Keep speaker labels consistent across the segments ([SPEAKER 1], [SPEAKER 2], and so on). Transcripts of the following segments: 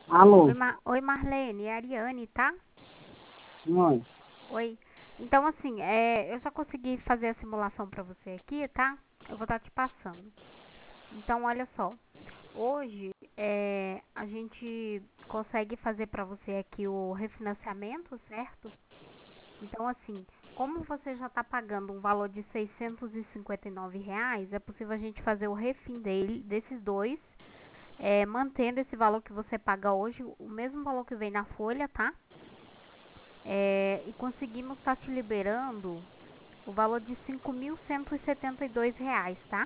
[SPEAKER 1] Alô?
[SPEAKER 2] Oi, Marlene, é a Ariane, tá?
[SPEAKER 1] Oi.
[SPEAKER 2] Oi. Então, assim, eu já consegui fazer a simulação pra você aqui, tá? Eu vou estar te passando. Então, olha só. Hoje, a gente consegue fazer pra você aqui o refinanciamento, certo? Então, assim, como você já está pagando um valor de R$ 659, é possível a gente fazer o refim desses dois, mantendo esse valor que você paga hoje, o mesmo valor que vem na folha, tá? E conseguimos estar te liberando o valor de R$ 5.172, tá?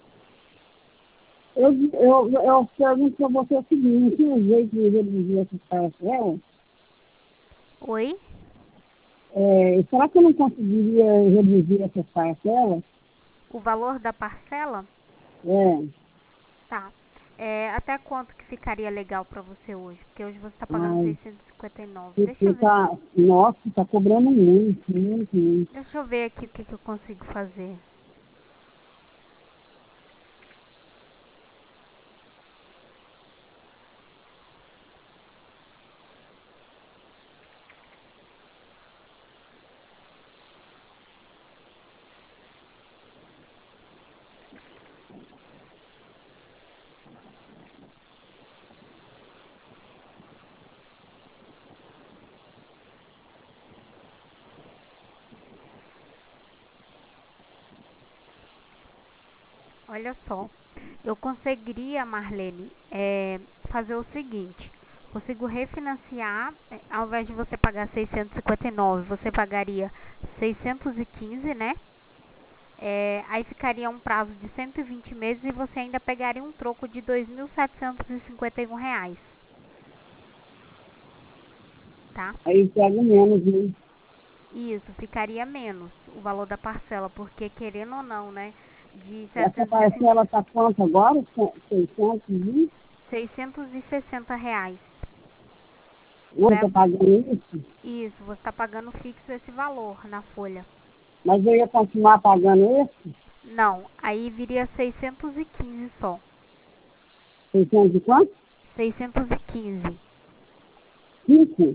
[SPEAKER 1] Eu pergunto para você o seguinte, não tinha jeito de reduzir essa parcela?
[SPEAKER 2] Oi?
[SPEAKER 1] Será que eu não conseguiria reduzir essa parcela?
[SPEAKER 2] O valor da parcela?
[SPEAKER 1] É,
[SPEAKER 2] Tá. Até quanto que ficaria legal pra você hoje? Porque hoje você tá pagando
[SPEAKER 1] ai,
[SPEAKER 2] 659.
[SPEAKER 1] porque tá, nossa, tá cobrando muito, muito, muito.
[SPEAKER 2] Deixa eu ver aqui o que eu consigo fazer. Olha só, eu conseguiria, Marlene, fazer o seguinte: consigo refinanciar, ao invés de você pagar 659, você pagaria 615, né? Aí ficaria um prazo de 120 meses e você ainda pegaria um troco de R$ 2.751, tá?
[SPEAKER 1] Aí pega menos, né?
[SPEAKER 2] Isso, ficaria menos o valor da parcela, porque querendo ou não, né? De
[SPEAKER 1] Essa
[SPEAKER 2] 750,
[SPEAKER 1] parcela tá quanto agora? 600
[SPEAKER 2] R$ 660.
[SPEAKER 1] Hoje tá
[SPEAKER 2] Leva,
[SPEAKER 1] pagando isso?
[SPEAKER 2] isso, você está pagando fixo esse valor na folha.
[SPEAKER 1] Mas eu ia continuar pagando esse?
[SPEAKER 2] Não, aí viria 615 só.
[SPEAKER 1] 600 e quanto?
[SPEAKER 2] 615.
[SPEAKER 1] 5?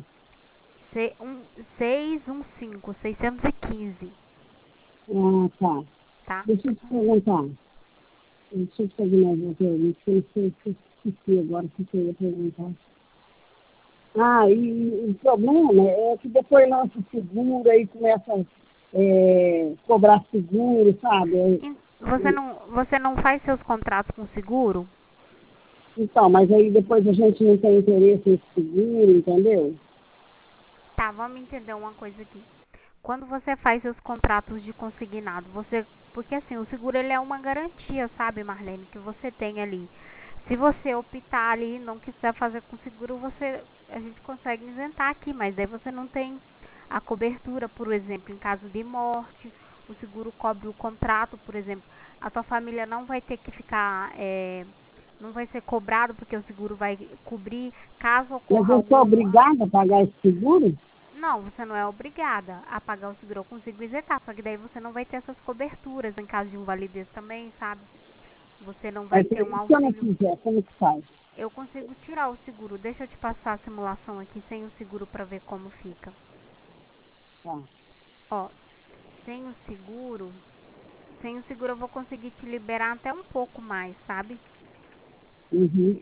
[SPEAKER 2] 615, 615,
[SPEAKER 1] Ah, tá.
[SPEAKER 2] tá?
[SPEAKER 1] Deixa eu te perguntar. Deixa eu te fazer mais uma pergunta, que eu não sei se eu esqueci agora o que eu ia perguntar. Ah, e o problema é que depois lança o seguro, aí começa a cobrar seguro, sabe?
[SPEAKER 2] Você não faz seus contratos com seguro?
[SPEAKER 1] Então, mas aí depois a gente não tem interesse em seguro, entendeu?
[SPEAKER 2] Tá, vamos entender uma coisa aqui. Quando você faz seus contratos de consignado, porque assim, o seguro ele é uma garantia, sabe, Marlene, que você tem ali. Se você optar ali e não quiser fazer com seguro, a gente consegue isentar aqui, mas daí você não tem a cobertura, por exemplo, em caso de morte, o seguro cobre o contrato, por exemplo, a tua família não vai ter que ficar, não vai ser cobrado porque o seguro vai cobrir caso
[SPEAKER 1] Mas
[SPEAKER 2] ocorra
[SPEAKER 1] eu sou
[SPEAKER 2] algum.
[SPEAKER 1] obrigada a pagar esse seguro?
[SPEAKER 2] Não, você não é obrigada a pagar o seguro. Eu consigo isentar, só que daí você não vai ter essas coberturas em caso de invalidez também, sabe? Você não vai
[SPEAKER 1] Mas
[SPEAKER 2] ter um
[SPEAKER 1] se eu não
[SPEAKER 2] auxílio.
[SPEAKER 1] quiser, como que faz?
[SPEAKER 2] Eu consigo tirar o seguro. Deixa eu te passar a simulação aqui sem o seguro para ver como fica.
[SPEAKER 1] Tá.
[SPEAKER 2] Ó, sem o seguro, sem o seguro eu vou conseguir te liberar até um pouco mais, sabe?
[SPEAKER 1] Uhum.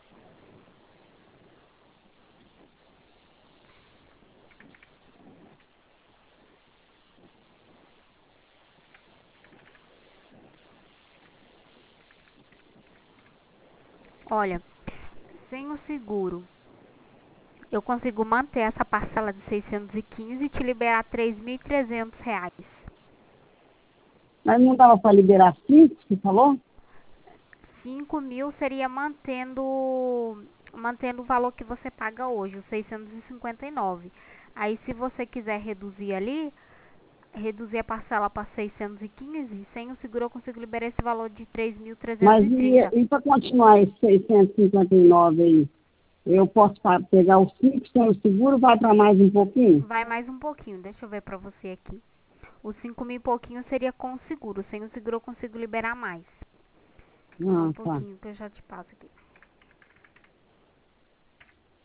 [SPEAKER 2] Olha, sem o seguro, eu consigo manter essa parcela de 615 e te liberar R$ 3.300.
[SPEAKER 1] Mas não dava para liberar 5, você falou?
[SPEAKER 2] 5.000 seria mantendo o valor que você paga hoje, os 659. Aí, se você quiser reduzir ali, reduzir a parcela para 615, sem o seguro eu consigo liberar esse valor de três mil trezentos
[SPEAKER 1] Mas
[SPEAKER 2] e trinta.
[SPEAKER 1] e para continuar esse 659 aí? Eu posso pegar os 5 sem o seguro, vai para mais um pouquinho?
[SPEAKER 2] Vai mais um pouquinho, deixa eu ver para você aqui. Os 5.000 e pouquinho seria com o seguro, sem o seguro eu consigo liberar mais. Só um
[SPEAKER 1] Ah, tá.
[SPEAKER 2] pouquinho que eu já te passo aqui.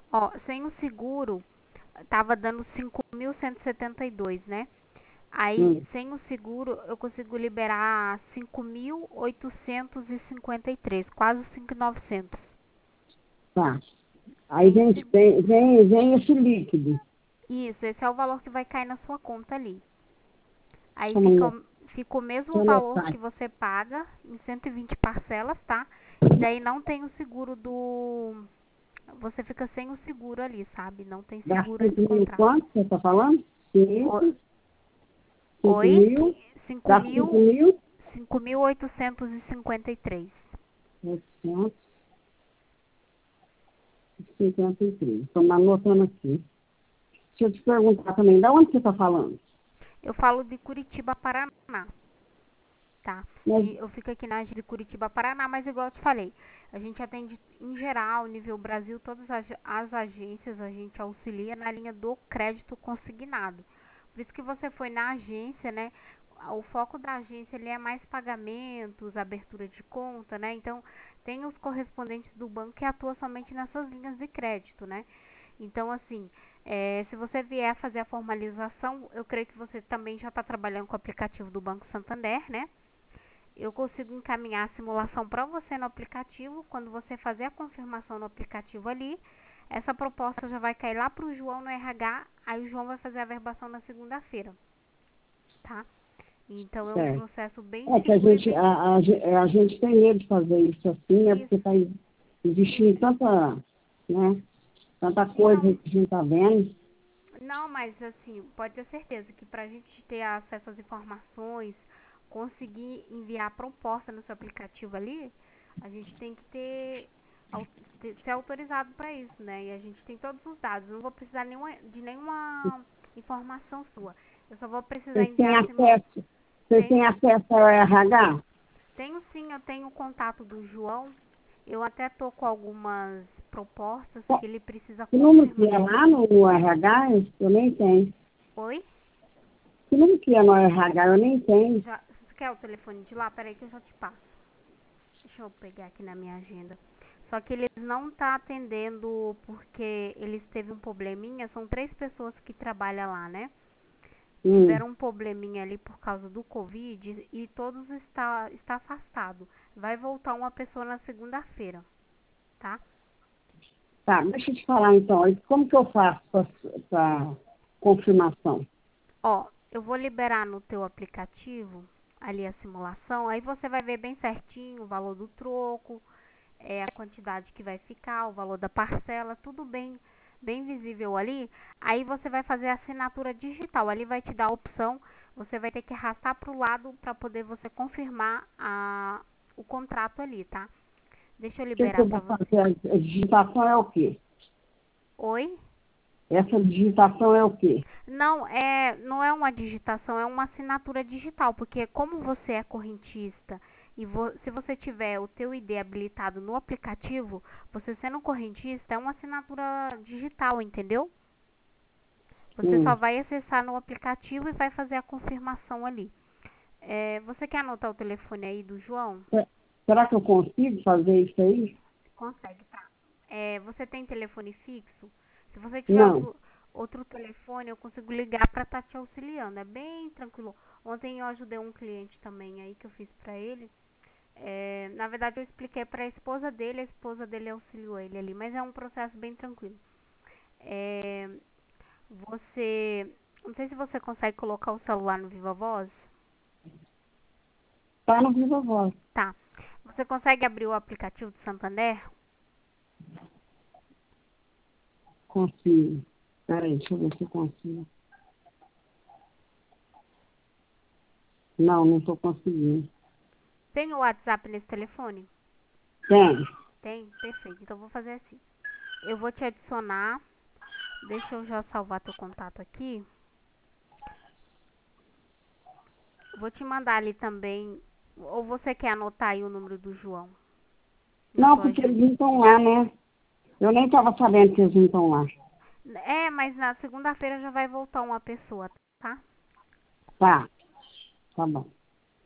[SPEAKER 2] Ó, sem o seguro, tava dando 5.172, né? Aí,
[SPEAKER 1] Hum,
[SPEAKER 2] sem o seguro, eu consigo liberar 5.853, quase 5.900.
[SPEAKER 1] tá. Aí
[SPEAKER 2] Sem o
[SPEAKER 1] vem,
[SPEAKER 2] seguro.
[SPEAKER 1] vem esse líquido.
[SPEAKER 2] Isso, esse é o valor que vai cair na sua conta ali. Aí
[SPEAKER 1] Deixa eu
[SPEAKER 2] fica o mesmo valor
[SPEAKER 1] anotar.
[SPEAKER 2] que você paga em 120 parcelas, tá? E daí não tem o seguro do. Você fica sem o seguro ali, sabe? Não tem
[SPEAKER 1] Dá
[SPEAKER 2] seguro
[SPEAKER 1] 5
[SPEAKER 2] esse
[SPEAKER 1] mil
[SPEAKER 2] contrato.
[SPEAKER 1] quanto você está falando?
[SPEAKER 2] O-
[SPEAKER 1] 5, 5
[SPEAKER 2] Oi?
[SPEAKER 1] mil,
[SPEAKER 2] Cinco
[SPEAKER 1] dá 5
[SPEAKER 2] mil,
[SPEAKER 1] mil,
[SPEAKER 2] 5.853.
[SPEAKER 1] 853. Estou anotando aqui. Deixa eu te perguntar também, da onde você está falando?
[SPEAKER 2] Eu falo de Curitiba, Paraná, tá?
[SPEAKER 1] Mas,
[SPEAKER 2] Eu fico aqui na de Curitiba, Paraná, mas igual eu te falei, a gente atende em geral, nível Brasil, todas as agências, a gente auxilia na linha do crédito consignado. Por isso que você foi na agência, né? O foco da agência ele é mais pagamentos, abertura de conta, né? Então, tem os correspondentes do banco que atuam somente nessas linhas de crédito, né? Então, assim, se você vier fazer a formalização, eu creio que você também já está trabalhando com o aplicativo do Banco Santander, né? Eu consigo encaminhar a simulação para você no aplicativo. Quando você fazer a confirmação no aplicativo ali, essa proposta já vai cair lá para o João no RH. Aí o João vai fazer a verbação na segunda-feira, tá? Então é um
[SPEAKER 1] certo.
[SPEAKER 2] processo bem
[SPEAKER 1] É que a
[SPEAKER 2] seguro e
[SPEAKER 1] gente,
[SPEAKER 2] bem
[SPEAKER 1] a gente tem medo de fazer isso assim, né? Porque
[SPEAKER 2] isso.
[SPEAKER 1] está existindo tanta, né? Tanta coisa
[SPEAKER 2] Não,
[SPEAKER 1] que a gente está vendo.
[SPEAKER 2] não, mas assim, pode ter certeza que para a gente ter acesso às informações, conseguir enviar a proposta no seu aplicativo ali, a gente tem que ser autorizado para isso, né? E a gente tem todos os dados. Eu não vou precisar de nenhuma informação sua. Eu só vou precisar
[SPEAKER 1] Vocês têm
[SPEAKER 2] enviar a simulação.
[SPEAKER 1] acesso, vocês têm
[SPEAKER 2] Tenho,
[SPEAKER 1] acesso ao RH?
[SPEAKER 2] tenho sim, eu tenho o contato do João. Eu até tô com algumas propostas que ele precisa
[SPEAKER 1] Que número que
[SPEAKER 2] confirmar.
[SPEAKER 1] é lá no RH? Eu nem tenho.
[SPEAKER 2] Oi?
[SPEAKER 1] Que número que é no RH? Eu nem tenho.
[SPEAKER 2] Você quer o telefone de lá? Peraí que eu já te passo. Deixa eu pegar aqui na minha agenda. Só que eles não tá atendendo porque eles teve um probleminha. São 3 pessoas que trabalham lá, né?
[SPEAKER 1] Hum,
[SPEAKER 2] Tiveram um probleminha ali por causa do Covid e todos está afastado. Vai voltar uma pessoa na segunda-feira, tá?
[SPEAKER 1] tá, deixa eu te falar então. Como que eu faço para confirmação?
[SPEAKER 2] Ó, eu vou liberar no teu aplicativo ali a simulação. Aí você vai ver bem certinho o valor do troco, a quantidade que vai ficar, o valor da parcela, tudo bem visível ali. Aí você vai fazer a assinatura digital. Ali vai te dar a opção, você vai ter que arrastar para o lado para poder você confirmar o contrato ali, tá? Deixa eu
[SPEAKER 1] O que
[SPEAKER 2] liberar
[SPEAKER 1] eu
[SPEAKER 2] para
[SPEAKER 1] vou
[SPEAKER 2] você.
[SPEAKER 1] fazer? A digitação é o quê?
[SPEAKER 2] Oi?
[SPEAKER 1] Essa digitação é o quê?
[SPEAKER 2] Não é uma digitação, é uma assinatura digital, porque como você é correntista e se você tiver o teu ID habilitado no aplicativo, você sendo correntista é uma assinatura digital, entendeu? Você só
[SPEAKER 1] Hum.
[SPEAKER 2] vai acessar no aplicativo e vai fazer a confirmação ali. Você quer anotar o telefone aí do João?
[SPEAKER 1] Será que eu consigo fazer isso aí?
[SPEAKER 2] Consegue, tá? Você tem telefone fixo? Se você tiver
[SPEAKER 1] Não.
[SPEAKER 2] outro telefone, eu consigo ligar pra estar te auxiliando. É bem tranquilo. Ontem eu ajudei um cliente também aí que eu fiz pra ele. Na verdade, eu expliquei pra esposa dele, a esposa dele auxiliou ele ali. Mas é um processo bem tranquilo. É, você. Não sei se você consegue colocar o celular no Viva Voz.
[SPEAKER 1] Tá no Viva Voz.
[SPEAKER 2] Tá. Você consegue abrir o aplicativo do Santander?
[SPEAKER 1] Consigo. Peraí, deixa eu ver se eu consigo. Não, não estou conseguindo.
[SPEAKER 2] Tem o WhatsApp nesse telefone?
[SPEAKER 1] Tem.
[SPEAKER 2] Tem? Perfeito. Então eu vou fazer assim. Eu vou te adicionar. Deixa eu já salvar teu contato aqui. Vou te mandar ali também. Ou você quer anotar aí o número do João na
[SPEAKER 1] Não,
[SPEAKER 2] tua
[SPEAKER 1] porque eles
[SPEAKER 2] agenda?
[SPEAKER 1] não estão lá, né? Eu nem estava sabendo que eles não estão lá.
[SPEAKER 2] Mas na segunda-feira já vai voltar uma pessoa, tá?
[SPEAKER 1] Tá, tá bom.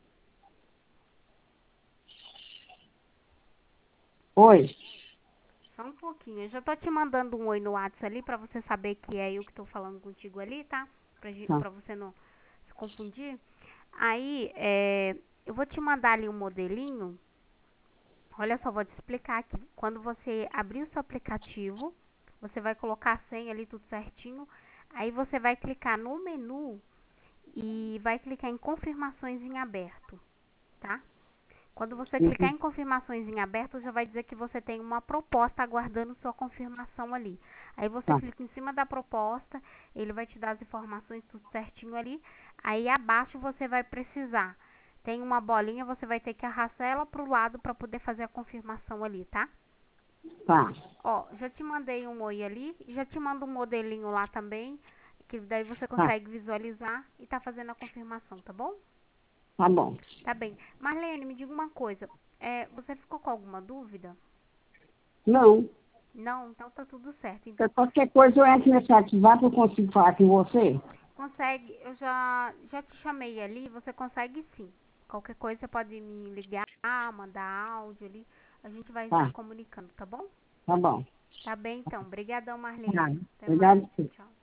[SPEAKER 1] Oi.
[SPEAKER 2] Só um pouquinho. Eu já tô te mandando um oi no WhatsApp ali pra você saber que é eu que tô falando contigo ali, tá?
[SPEAKER 1] Tá,
[SPEAKER 2] Pra você não se confundir. Aí, eu vou te mandar ali um modelinho. Olha só, vou te explicar aqui. Quando você abrir o seu aplicativo, você vai colocar a senha ali tudo certinho. Aí você vai clicar no menu e vai clicar em confirmações em aberto, tá? Quando você clicar
[SPEAKER 1] uhum,
[SPEAKER 2] em confirmações em aberto, já vai dizer que você tem uma proposta aguardando sua confirmação ali. Aí você
[SPEAKER 1] tá,
[SPEAKER 2] clica em cima da proposta, ele vai te dar as informações tudo certinho ali. Aí abaixo você vai precisar. Tem uma bolinha, você vai ter que arrastar ela pro lado para poder fazer a confirmação ali, tá?
[SPEAKER 1] tá,
[SPEAKER 2] Ó, já te mandei um oi ali, e já te mando um modelinho lá também, que daí você
[SPEAKER 1] tá,
[SPEAKER 2] consegue visualizar e tá fazendo a confirmação, tá bom?
[SPEAKER 1] tá bom.
[SPEAKER 2] Tá bem. Marlene, me diga uma coisa. Você ficou com alguma dúvida?
[SPEAKER 1] Não,
[SPEAKER 2] Não, então tá tudo certo.
[SPEAKER 1] se qualquer coisa eu entro nesse WhatsApp, eu consigo falar com você?
[SPEAKER 2] Consegue, eu já te chamei ali, você consegue sim. Qualquer coisa você pode me ligar, mandar áudio ali, a gente vai se
[SPEAKER 1] Tá,
[SPEAKER 2] comunicando, tá bom?
[SPEAKER 1] tá bom.
[SPEAKER 2] Tá bem então. Obrigadão,
[SPEAKER 1] Tá,
[SPEAKER 2] Marlene. Até mais.
[SPEAKER 1] obrigado.
[SPEAKER 2] Tchau, tchau.